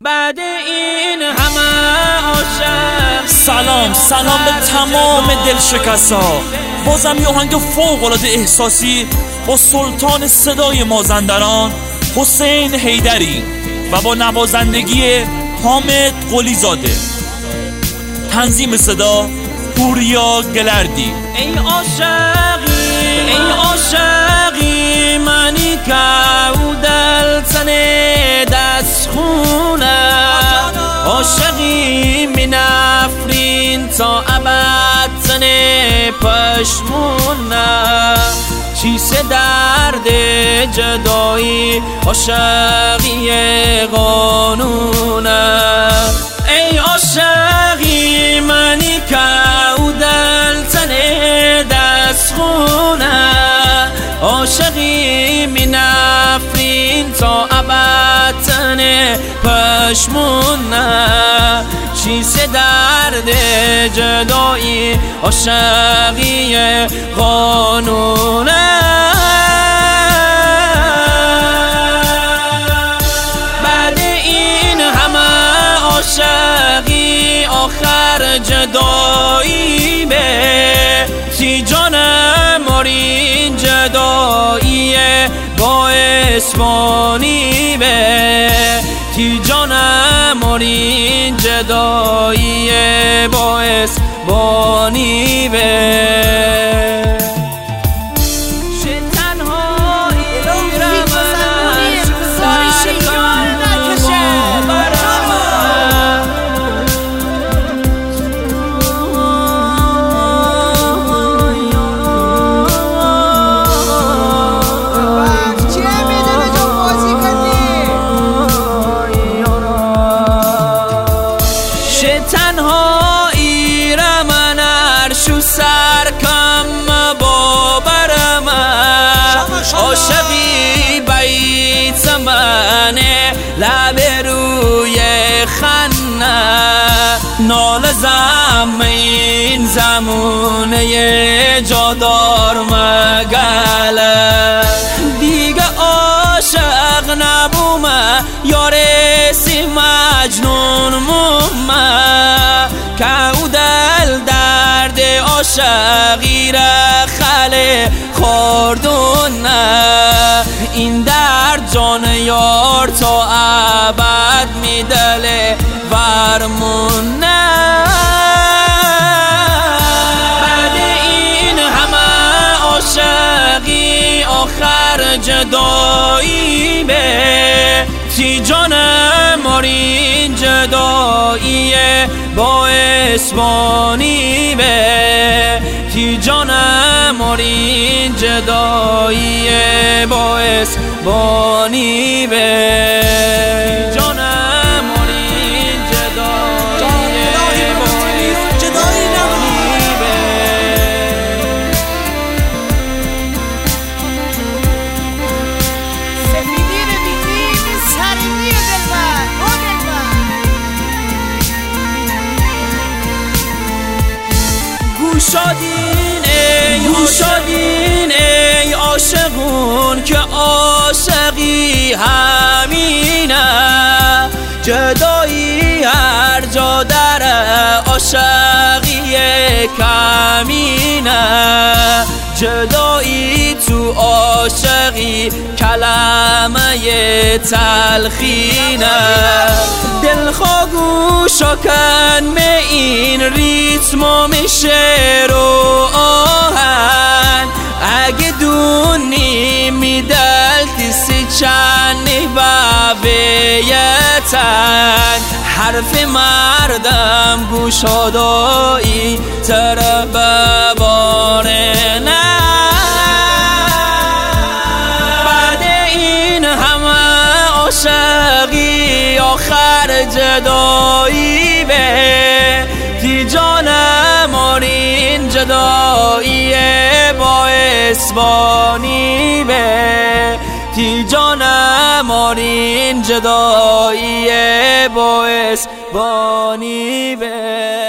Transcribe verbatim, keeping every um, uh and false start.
بعد این همه عاشق. سلام سلام به تمام دلشکستا. بازم یه آهنگ فوق‌العاده احساسی با سلطان صدای مازندران حسین حیدری و با نوازندگی حامد قلیزاده. تنظیم صدا پوریا گلردی. ای عاشقی ای عاشقی منی که او دل تنه دست خونه، عاشقی می نفرین تا ابد تنه پشمونه، چیست درد جدایی عاشقی قانونه. ای عاشقی منی که او دل تنه دست خونه، عاشقی می نفرین تا ابد تنه پشمونه، چیست درد جدایی عاشقی قانونه. بعد این همه عاشقی آخر جدایی به تی جانم مارین جدایی با اسمانی به تی جانم مارین جدایی با اسمانی به تنهایی را من عرشو سر کم باورم، عاشقی بیت منه لب روی خنه، نال زمین زمونه جادار مگله، دیگه عاشق نبومه یارسی مجنون مومه، که او دل درد عاشقی را خله خوردونه، این درد جان یار تا ابد میدله ورمونه. بعد این همه عاشقی آخر جدایی به تی جانم مارین جدایی با اسمانی به تی جانم مارین جدایی با اسمانی به جانم مارین جدایی با اسمانی به. سفیدی رو دیدیم سرمی دلبر او دلبر. گوشادین ای گوشادین ای عاشقون که عاشقی همینه، جدایی هر جا داره عاشقی کمینه، جدایی تو عاشقی کلمه تلخینه، دلخواه گوشا کن می این ریتم میشه رو آهن، اگه دونی میدلتی سی چنی بابیتن، حرف مردم گوشادایی تر بباره نه. بعد این همه عاشقی آخر جدایی به تی جانم مارین جدایی با اسمانی به تی جانم مارین جدایی با اسمانی به.